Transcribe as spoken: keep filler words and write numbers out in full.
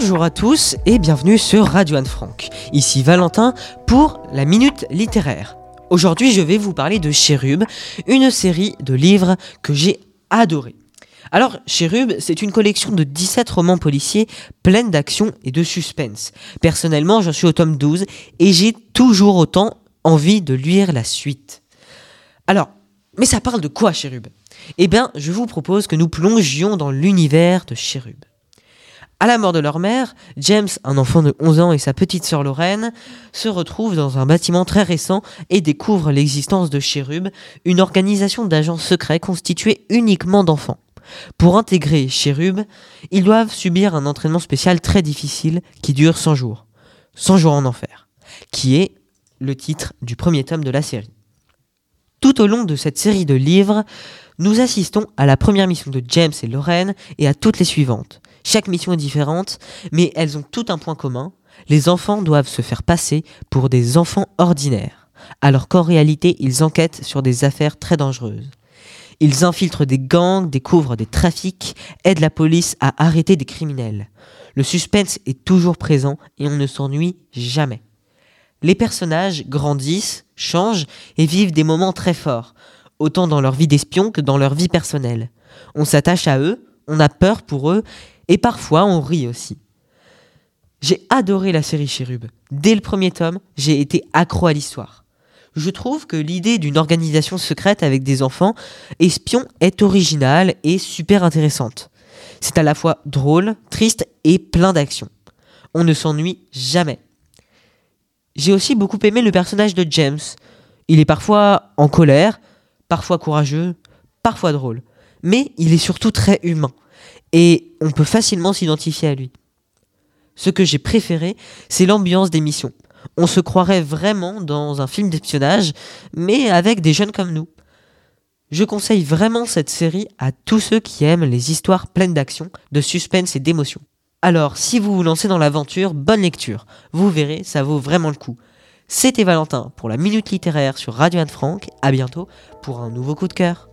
Bonjour à tous et bienvenue sur Radio Anne Frank. Ici Valentin pour la Minute Littéraire. Aujourd'hui, je vais vous parler de Cherub, une série de livres que j'ai adoré. Alors, Cherub, c'est une collection de dix-sept romans policiers pleines d'action et de suspense. Personnellement, j'en suis au tome douze et j'ai toujours autant envie de lire la suite. Alors, mais ça parle de quoi, Cherub ? Eh bien, je vous propose que nous plongions dans l'univers de Cherub. À la mort de leur mère, James, un enfant de onze ans et sa petite sœur Lorraine, se retrouvent dans un bâtiment très récent et découvrent l'existence de Cherub, une organisation d'agents secrets constituée uniquement d'enfants. Pour intégrer Cherub, ils doivent subir un entraînement spécial très difficile qui dure cent jours. cent jours en enfer, qui est le titre du premier tome de la série. Tout au long de cette série de livres, nous assistons à la première mission de James et Lorraine et à toutes les suivantes. Chaque mission est différente, mais elles ont tout un point commun. Les enfants doivent se faire passer pour des enfants ordinaires, alors qu'en réalité, ils enquêtent sur des affaires très dangereuses. Ils infiltrent des gangs, découvrent des trafics, aident la police à arrêter des criminels. Le suspense est toujours présent et on ne s'ennuie jamais. Les personnages grandissent, changent et vivent des moments très forts, autant dans leur vie d'espion que dans leur vie personnelle. On s'attache à eux, on a peur pour eux, et parfois on rit aussi. J'ai adoré la série Cherub. Dès le premier tome, j'ai été accro à l'histoire. Je trouve que l'idée d'une organisation secrète avec des enfants espions est originale et super intéressante. C'est à la fois drôle, triste et plein d'action. On ne s'ennuie jamais. J'ai aussi beaucoup aimé le personnage de James. Il est parfois en colère, parfois courageux, parfois drôle. Mais il est surtout très humain. Et on peut facilement s'identifier à lui. Ce que j'ai préféré, c'est l'ambiance des missions. On se croirait vraiment dans un film d'espionnage, mais avec des jeunes comme nous. Je conseille vraiment cette série à tous ceux qui aiment les histoires pleines d'action, de suspense et d'émotion. Alors, si vous vous lancez dans l'aventure, bonne lecture. Vous verrez, ça vaut vraiment le coup. C'était Valentin pour la Minute Littéraire sur Radio Anne Frank. À bientôt pour un nouveau coup de cœur.